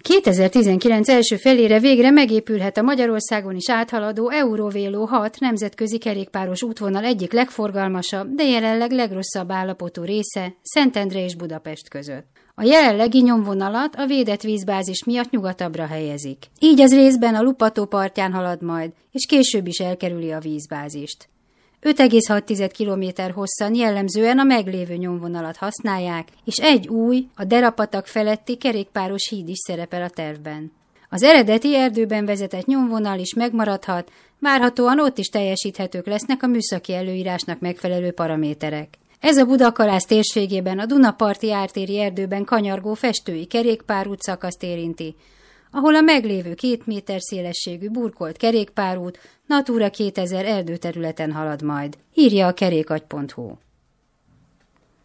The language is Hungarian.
2019 első felére végre megépülhet a Magyarországon is áthaladó Eurovelo 6 nemzetközi kerékpáros útvonal egyik legforgalmasabb, de jelenleg legrosszabb állapotú része Szentendre és Budapest között. A jelenlegi nyomvonalat a védett vízbázis miatt nyugatabbra helyezik. Így az részben a Lupató partján halad majd, és később is elkerüli a vízbázist. 5,6 km hosszan jellemzően a meglévő nyomvonalat használják, és egy új, a Derapatak feletti kerékpáros híd is szerepel a tervben. Az eredeti erdőben vezetett nyomvonal is megmaradhat, várhatóan ott is teljesíthetők lesznek a műszaki előírásnak megfelelő paraméterek. Ez a Budakalász térségében a Dunaparti ártéri erdőben kanyargó Festői kerékpárút szakaszt érinti, ahol a meglévő 2 méter szélességű burkolt kerékpárút Natura 2000 erdőterületen halad majd, írja a kerékagy.hu.